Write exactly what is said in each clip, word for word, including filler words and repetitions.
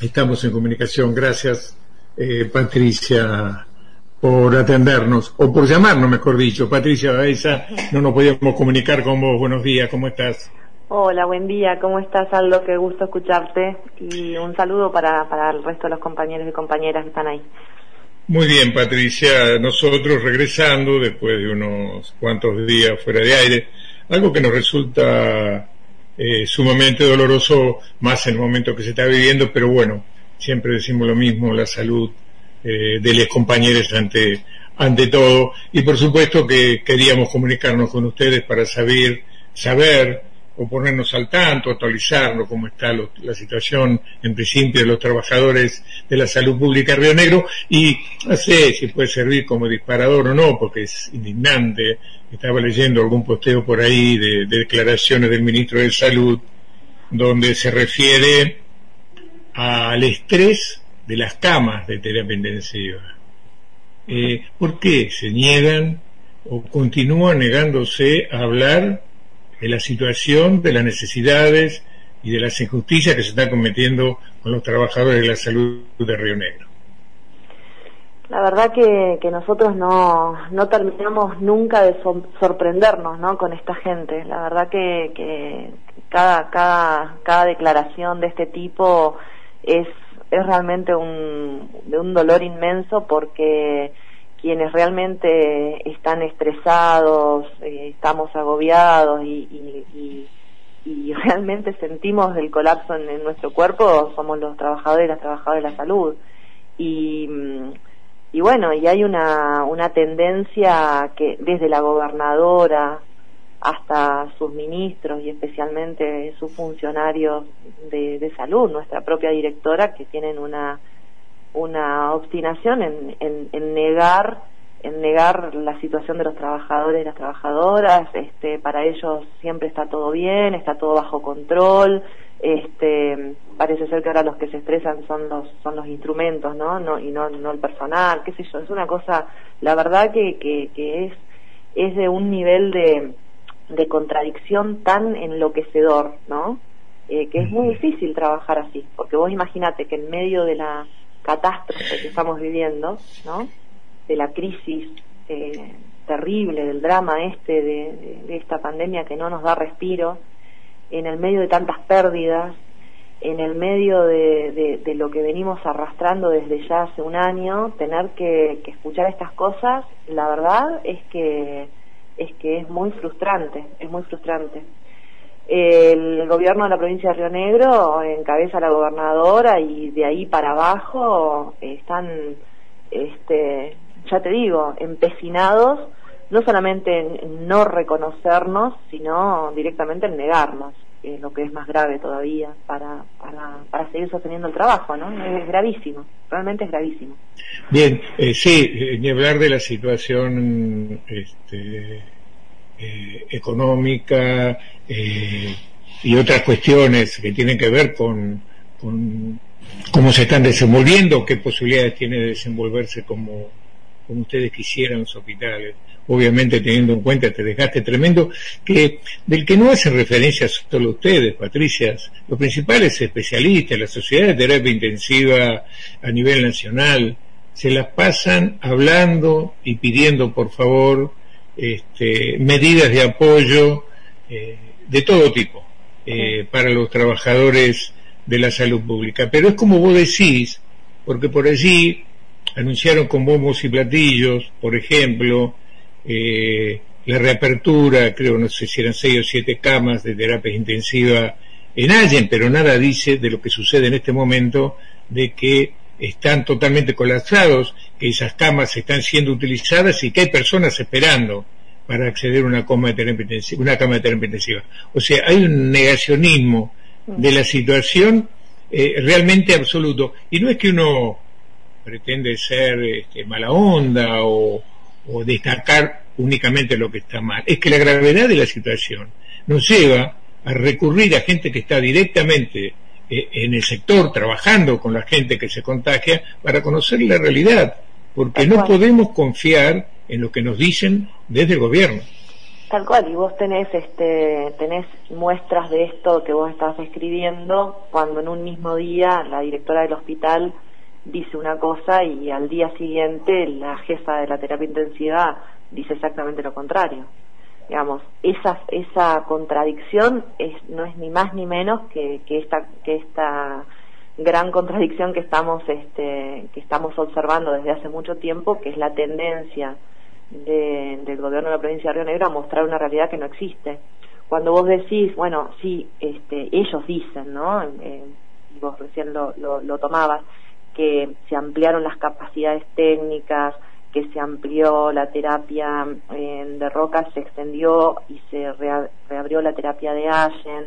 Estamos en comunicación. Gracias, eh, Patricia, por atendernos, o por llamarnos, mejor dicho. Patricia Baeza, no nos podíamos comunicar con vos. Buenos días, ¿cómo estás? Hola, buen día, ¿cómo estás, Aldo? Qué gusto escucharte, y un saludo para, para el resto de los compañeros y compañeras que están ahí. Muy bien, Patricia, nosotros regresando después de unos cuantos días fuera de aire, algo que nos resulta eh, sumamente doloroso, más en el momento que se está viviendo, pero bueno, siempre decimos lo mismo, la salud eh, de los compañeros ante, ante todo, y por supuesto que queríamos comunicarnos con ustedes para saber, saber o ponernos al tanto, actualizarnos cómo está lo, la situación en principio de los trabajadores de la salud pública en Río Negro, y no sé si puede servir como disparador o no, porque es indignante. Estaba leyendo algún posteo por ahí de, de declaraciones del ministro de Salud donde se refiere al estrés de las camas de terapia intensiva. Eh, ¿Por qué se niegan o continúan negándose a hablar de la situación, de las necesidades y de las injusticias que se están cometiendo con los trabajadores de la salud de Río Negro? La verdad que, que nosotros no, no terminamos nunca de so, sorprendernos, ¿no?, con esta gente. La verdad que, que cada, cada, cada declaración de este tipo es, es realmente un, de un dolor inmenso, porque quienes realmente están estresados, eh, estamos agobiados y, y, y, y realmente sentimos el colapso en, en nuestro cuerpo, somos los trabajadores y las trabajadoras de la salud. Y, y bueno, y hay una, una tendencia que desde la gobernadora hasta sus ministros y especialmente sus funcionarios de, de salud, nuestra propia directora, que tienen una una obstinación en, en, en negar en negar la situación de los trabajadores y las trabajadoras. Este, para ellos siempre está todo bien, está todo bajo control. Este, parece ser que ahora los que se estresan son los son los instrumentos, ¿no? no y no no el personal, qué sé yo. Es una cosa, la verdad que que, que es es de un nivel de de contradicción tan enloquecedor, ¿no? Eh, que es muy difícil trabajar así, porque vos imaginate que en medio de la catástrofe que estamos viviendo, ¿no?, de la crisis eh, terrible, del drama este de, de, de esta pandemia que no nos da respiro, en el medio de tantas pérdidas, en el medio de, de, de lo que venimos arrastrando desde ya hace un año, tener que, que escuchar estas cosas, la verdad es que es que es muy frustrante, es muy frustrante. El gobierno de la provincia de Río Negro encabeza la gobernadora, y de ahí para abajo están, este, ya te digo, empecinados no solamente en no reconocernos, sino directamente en negarnos, eh, lo que es más grave todavía para, para, para seguir sosteniendo el trabajo, ¿no? Es gravísimo, realmente es gravísimo. Bien, eh, sí, eh, ni hablar de la situación este, eh, económica eh, y otras cuestiones que tienen que ver con, con cómo se están desenvolviendo, qué posibilidades tiene de desenvolverse como, como ustedes quisieran los hospitales, obviamente teniendo en cuenta este desgaste tremendo que del que no hacen referencia solo ustedes, Patricia, los principales especialistas, la Sociedad de Terapia Intensiva a nivel nacional, se las pasan hablando y pidiendo por favor este, medidas de apoyo eh, de todo tipo eh, para los trabajadores de la salud pública. Pero es como vos decís, porque por allí anunciaron con bombos y platillos, por ejemplo, eh, la reapertura, creo, no sé si eran seis o siete camas de terapia intensiva en Allen, pero nada dice de lo que sucede en este momento, de que están totalmente colapsados, que esas camas están siendo utilizadas y que hay personas esperando para acceder a una cama de terapia intensiva, una cama de terapia intensiva. O sea, hay un negacionismo de la situación eh, realmente absoluto. Y no es que uno pretende ser este, mala onda o, o destacar únicamente lo que está mal. Es que la gravedad de la situación nos lleva a recurrir a gente que está directamente eh, en el sector trabajando con la gente que se contagia para conocer la realidad, porque no podemos confiar en lo que nos dicen desde el gobierno. Tal cual, y vos tenés este tenés muestras de esto que vos estás escribiendo cuando en un mismo día la directora del hospital dice una cosa y al día siguiente la jefa de la terapia intensiva dice exactamente lo contrario. Digamos, esa esa contradicción es no es ni más ni menos que, que esta que esta gran contradicción que estamos este que estamos observando desde hace mucho tiempo, que es la tendencia De, del gobierno de la provincia de Río Negro a mostrar una realidad que no existe. Cuando vos decís, bueno, sí, este, ellos dicen, ¿no? Eh, y vos recién lo, lo, lo tomabas, que se ampliaron las capacidades técnicas, que se amplió la terapia eh, de Roca, se extendió y se rea, reabrió la terapia de Allen.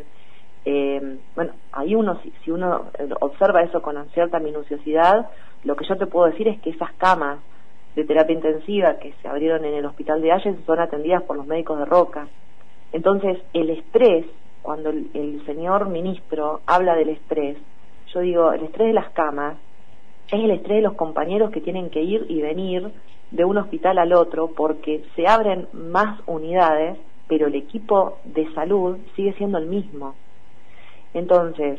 Eh, bueno, ahí uno, si, si uno observa eso con cierta minuciosidad, lo que yo te puedo decir es que esas camas de terapia intensiva que se abrieron en el hospital de Allen son atendidas por los médicos de Roca. Entonces, el estrés, cuando el, el señor ministro habla del estrés, yo digo, el estrés de las camas es el estrés de los compañeros que tienen que ir y venir de un hospital al otro porque se abren más unidades, pero el equipo de salud sigue siendo el mismo. Entonces,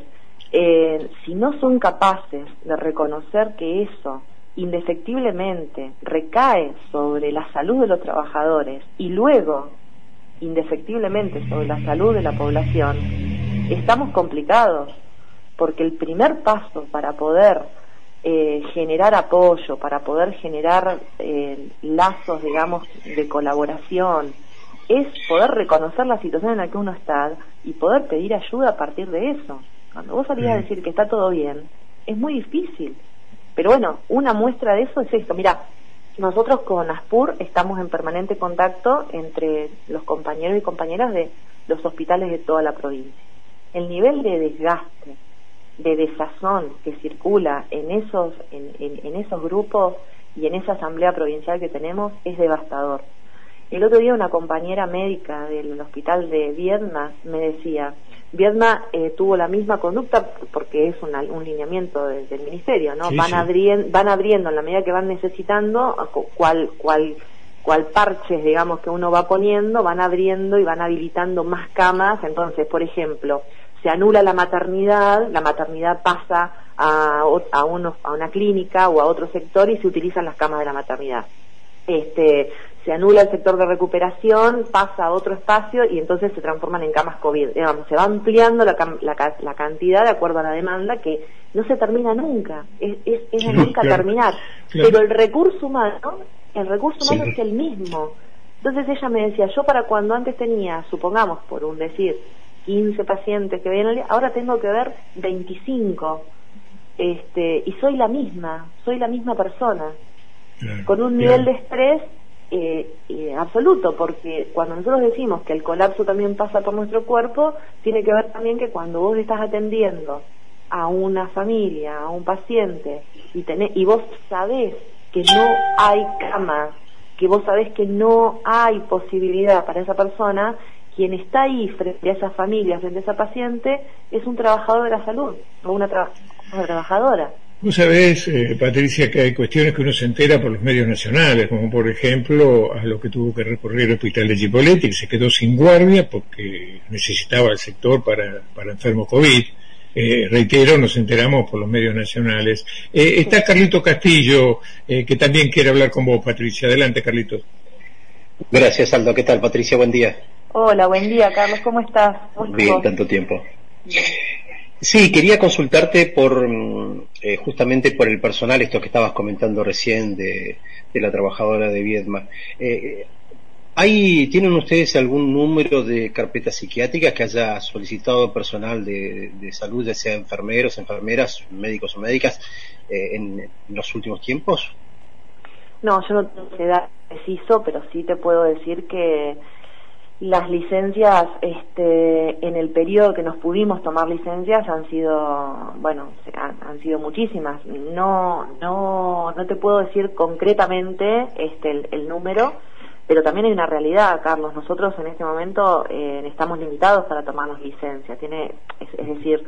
eh, si no son capaces de reconocer que eso indefectiblemente recae sobre la salud de los trabajadores y luego indefectiblemente sobre la salud de la población, estamos complicados, porque el primer paso para poder eh, generar apoyo, para poder generar eh, lazos, digamos, de colaboración, es poder reconocer la situación en la que uno está y poder pedir ayuda a partir de eso. Cuando vos salís a decir que está todo bien, es muy difícil. Pero bueno, una muestra de eso es esto. Mira, nosotros con ASPUR estamos en permanente contacto entre los compañeros y compañeras de los hospitales de toda la provincia. El nivel de desgaste, de desazón que circula en esos, en, en, en esos grupos y en esa asamblea provincial que tenemos es devastador. El otro día una compañera médica del hospital de Viedma me decía, Viedma eh, tuvo la misma conducta porque es una, un lineamiento de, del ministerio, ¿no? Sí, van, sí. Abrien, van abriendo en la medida que van necesitando, cual, cual, cual parches, digamos, que uno va poniendo, van abriendo y van habilitando más camas. Entonces, por ejemplo, se anula la maternidad, la maternidad pasa a, a, unos, a una clínica o a otro sector y se utilizan las camas de la maternidad. Este, se anula el sector de recuperación, pasa a otro espacio y entonces se transforman en camas COVID. Digamos, se va ampliando la, la, la cantidad de acuerdo a la demanda, que no se termina nunca, es, es, es de nunca claro, terminar. Claro. Pero el recurso humano, el recurso humano sí. es el mismo. Entonces ella me decía, yo para cuando antes tenía, supongamos por un decir, quince pacientes que veían al día, ahora tengo que ver veinticinco, este, y soy la misma, soy la misma persona. Claro, con un nivel claro. de estrés eh, eh, absoluto, porque cuando nosotros decimos que el colapso también pasa por nuestro cuerpo, tiene que ver también que cuando vos estás atendiendo a una familia, a un paciente, y, tenés, y vos sabés que no hay cama, que vos sabés que no hay posibilidad para esa persona, quien está ahí frente a esa familia, frente a esa paciente, es un trabajador de la salud, o una, tra una trabajadora. Vos sabés, eh, Patricia, que hay cuestiones que uno se entera por los medios nacionales, como por ejemplo a lo que tuvo que recurrir el hospital de Chipoleti, que se quedó sin guardia porque necesitaba el sector para, para enfermos COVID. Eh, reitero, nos enteramos por los medios nacionales. Eh, está Carlito Castillo, eh, que también quiere hablar con vos, Patricia. Adelante, Carlito. Gracias, Aldo. ¿Qué tal, Patricia? Buen día. Hola, buen día, Carlos. ¿Cómo estás? Bien, tanto tiempo. Bien. Sí, quería consultarte por eh, justamente por el personal, esto que estabas comentando recién de, de la trabajadora de Viedma. Eh, ¿hay, ¿Tienen ustedes algún número de carpetas psiquiátricas que haya solicitado personal de, de salud, ya sea enfermeros, enfermeras, médicos o médicas, eh, en, en los últimos tiempos? No, yo no tengo que dar preciso, pero sí te puedo decir que las licencias, este, en el periodo que nos pudimos tomar licencias han sido, bueno, han, han sido muchísimas. No, no, no te puedo decir concretamente, este, el, el número, pero también hay una realidad, Carlos. Nosotros en este momento eh, estamos limitados para tomarnos licencias. Tiene, es, es decir,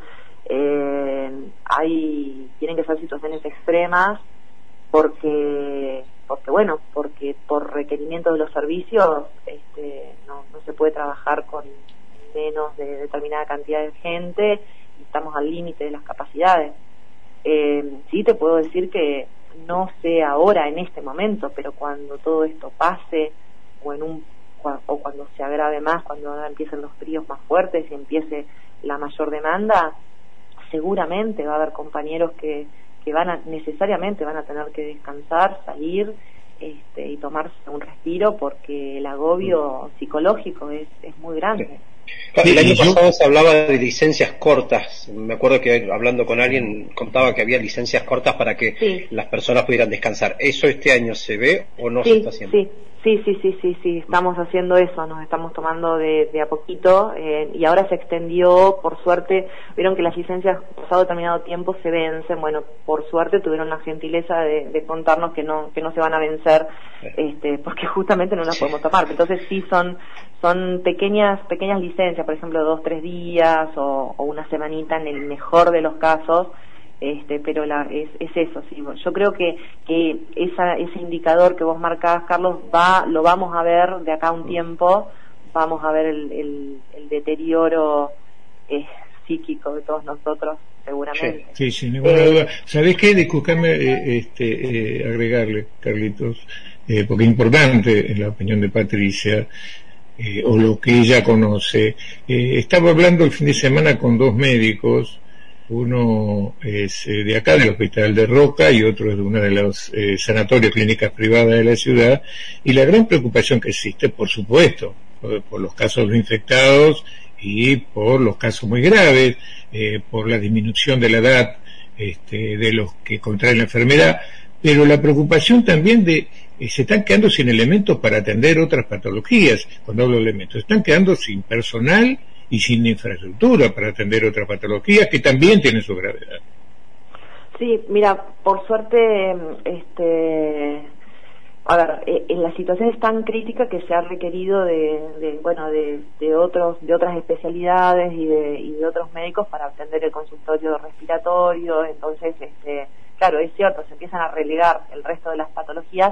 eh, hay, tienen que ser situaciones extremas porque porque bueno, porque por requerimiento de los servicios este, no, no se puede trabajar con menos de determinada cantidad de gente y estamos al límite de las capacidades. Eh, sí te puedo decir que no sé ahora en este momento, pero cuando todo esto pase o en un o cuando se agrave más, cuando ahora empiecen los fríos más fuertes y empiece la mayor demanda, seguramente va a haber compañeros que, que van a necesariamente van a tener que descansar, salir este, y tomarse un respiro porque el agobio psicológico es, es muy grande. Claro, el año pasado se hablaba de licencias cortas. Me acuerdo que hablando con alguien contaba que había licencias cortas para que sí. las personas pudieran descansar. ¿Eso este año se ve o no sí, se está haciendo? Sí, sí, sí, sí, sí, sí, estamos haciendo eso, nos estamos tomando de, de a poquito eh, y ahora se extendió, por suerte, vieron que las licencias pasado determinado tiempo se vencen, bueno, por suerte tuvieron la gentileza de, de contarnos que no que no se van a vencer, este, porque justamente no las sí. podemos tomar. Entonces sí son son pequeñas pequeñas licencias, por ejemplo, dos, tres días o, o una semanita en el mejor de los casos. Este, pero la, es, es eso, sí. Yo creo que, que esa, ese indicador que vos marcás, Carlos, va, lo vamos a ver de acá a un tiempo, vamos a ver el, el, el deterioro eh, psíquico de todos nosotros, seguramente. Sí, sí, sin ninguna eh, duda. ¿Sabés qué? Discúlpame eh, este, eh, agregarle, Carlitos, eh, porque es importante, en la opinión de Patricia, eh, o lo que ella conoce. Eh, estaba hablando el fin de semana con dos médicos. Uno es eh, de acá, del Hospital de Roca, y otro es de una de los eh, sanatorios, clínicas privadas de la ciudad, y la gran preocupación que existe, por supuesto, por, por los casos de infectados y por los casos muy graves, eh, por la disminución de la edad este, de los que contraen la enfermedad, pero la preocupación también de eh, se están quedando sin elementos para atender otras patologías. Cuando hablo de elementos, se están quedando sin personal y sin infraestructura para atender otras patologías que también tienen su gravedad. Sí, mira, por suerte, este, a ver, eh, en la situación es tan crítica que se ha requerido de, de bueno, de, de otros, de otras especialidades y de, y de otros médicos para atender el consultorio respiratorio. Entonces, este, claro, es cierto, se empiezan a relegar el resto de las patologías,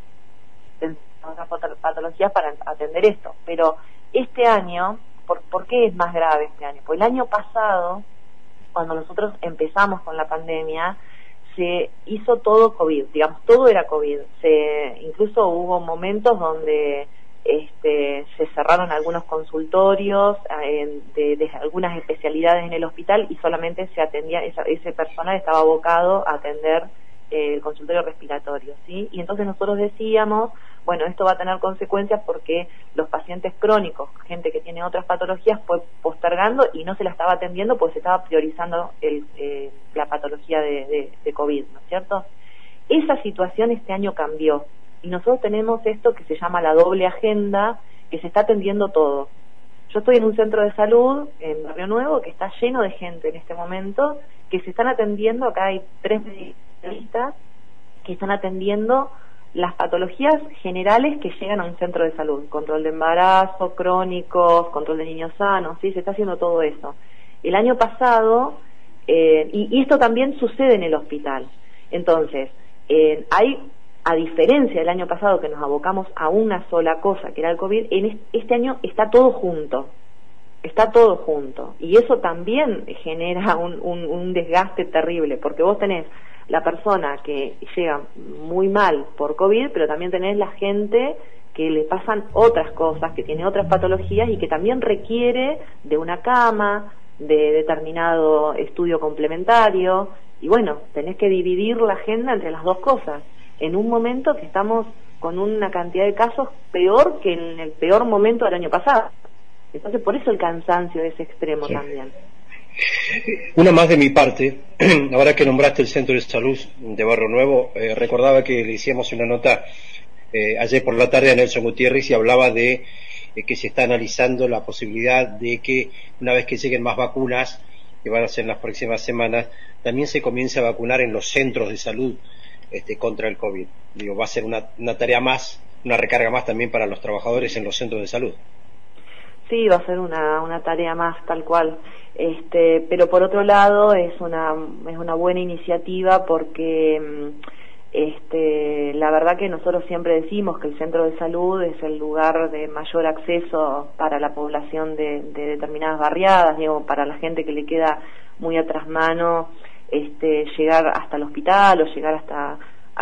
otras patologías para atender esto. Pero este año, ¿Por, ¿Por qué es más grave este año? Pues el año pasado, cuando nosotros empezamos con la pandemia, se hizo todo COVID, digamos, todo era COVID. Se, incluso hubo momentos donde este, se cerraron algunos consultorios eh, de, de algunas especialidades en el hospital y solamente se atendía, esa, ese personal estaba abocado a atender eh, el consultorio respiratorio, ¿sí? Y entonces nosotros decíamos, bueno, esto va a tener consecuencias porque los pacientes crónicos, gente que tiene otras patologías, fue postergando y no se la estaba atendiendo porque se estaba priorizando el, eh, la patología de, de, de COVID, ¿no es cierto? Esa situación este año cambió y nosotros tenemos esto que se llama la doble agenda, que se está atendiendo todo. Yo estoy en un centro de salud en Barrio Nuevo que está lleno de gente en este momento que se están atendiendo, acá hay tres especialistas que están atendiendo las patologías generales que llegan a un centro de salud, control de embarazo, crónicos, control de niños sanos, sí, se está haciendo todo eso. El año pasado, eh, y, y esto también sucede en el hospital, entonces, eh, hay, a diferencia del año pasado que nos abocamos a una sola cosa, que era el COVID, en este año está todo junto, está todo junto, y eso también genera un, un, un desgaste terrible, porque vos tenés la persona que llega muy mal por COVID, pero también tenés la gente que le pasan otras cosas, que tiene otras patologías y que también requiere de una cama, de determinado estudio complementario, y bueno, tenés que dividir la agenda entre las dos cosas, en un momento que estamos con una cantidad de casos peor que en el peor momento del año pasado. Entonces por eso el cansancio es extremo, sí. También. Una más de mi parte, ahora que nombraste el Centro de Salud de Barrio Nuevo, eh, recordaba que le hicimos una nota eh, ayer por la tarde a Nelson Gutiérrez y hablaba de eh, que se está analizando la posibilidad de que una vez que lleguen más vacunas, que van a ser en las próximas semanas, también se comience a vacunar en los centros de salud este, contra el COVID. Digo, va a ser una, una tarea más, una recarga más también para los trabajadores en los centros de salud. Sí, va a ser una, una tarea más, tal cual. Este, pero por otro lado es una es una buena iniciativa porque Este, la verdad que nosotros siempre decimos que el centro de salud es el lugar de mayor acceso para la población de, de determinadas barriadas, digo, para la gente que le queda muy atrás mano este, llegar hasta el hospital o llegar hasta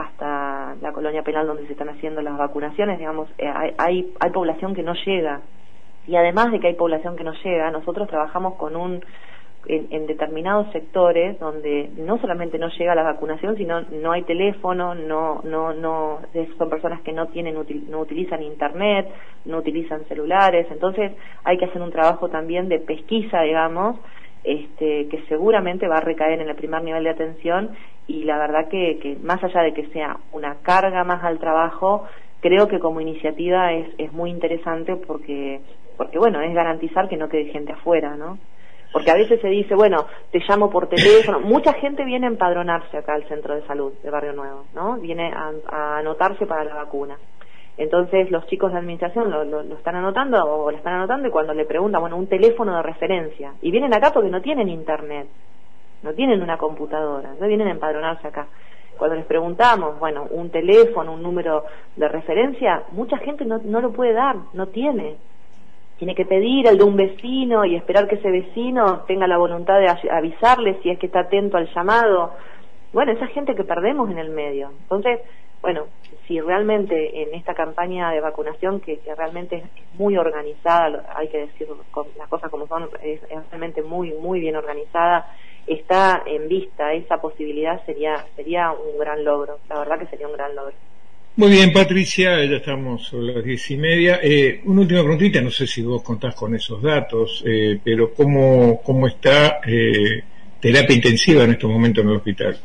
hasta la colonia penal donde se están haciendo las vacunaciones, digamos, eh, hay, hay, hay población que no llega. Y además de que hay población que no llega, nosotros trabajamos con un en, en determinados sectores donde no solamente no llega la vacunación, sino no hay teléfono, no no no son personas que no tienen no utilizan internet, no utilizan celulares, entonces hay que hacer un trabajo también de pesquisa, digamos, este que seguramente va a recaer en el primer nivel de atención, y la verdad que, que más allá de que sea una carga más al trabajo, creo que como iniciativa es, es muy interesante porque porque bueno, es garantizar que no quede gente afuera, ¿no? Porque a veces se dice, bueno, te llamo por teléfono. Mucha gente viene a empadronarse acá al centro de salud de Barrio Nuevo, ¿no? Viene a, a anotarse para la vacuna. Entonces los chicos de administración lo, lo, lo están anotando o lo están anotando, y cuando le preguntan, bueno, un teléfono de referencia, y vienen acá porque no tienen internet, no tienen una computadora, no vienen a empadronarse acá. Cuando les preguntamos, bueno, un teléfono, un número de referencia, mucha gente no, no lo puede dar, no tiene. Tiene que pedir el de un vecino y esperar que ese vecino tenga la voluntad de avisarle si es que está atento al llamado. Bueno, esa gente que perdemos en el medio. Entonces, bueno, si realmente en esta campaña de vacunación, que, que realmente es muy organizada, hay que decir las cosas como son, es, es realmente muy, muy bien organizada, está en vista esa posibilidad, sería sería un gran logro. La verdad que sería un gran logro. Muy bien, Patricia, ya estamos sobre las diez y media. Eh, una última preguntita, no sé si vos contás con esos datos, eh, pero ¿cómo, cómo está eh, terapia intensiva en estos momentos en el hospital?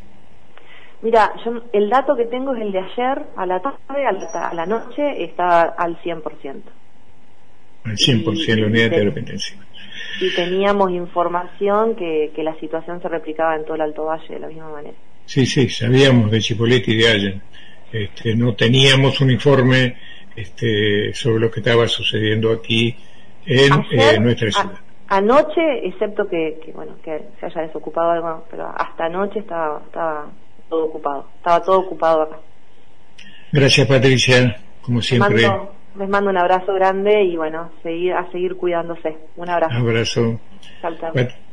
Mira, yo el dato que tengo es el de ayer, a la tarde, a la, a la noche, está al cien por ciento. Al cien por ciento y, la unidad y de terapia intensiva. Y teníamos información que, que la situación se replicaba en todo el Alto Valle de la misma manera. Sí, sí, sabíamos de Chipoleti y de Allen. Este, no teníamos un informe este, sobre lo que estaba sucediendo aquí en Ayer, eh, nuestra ciudad. A, anoche, excepto que, que bueno que se haya desocupado algo, pero hasta anoche estaba, estaba todo ocupado, estaba todo ocupado acá. Gracias, Patricia, como siempre. Les mando, les mando un abrazo grande y bueno, seguir a seguir cuidándose. Un abrazo. Abrazo. Chau, chau.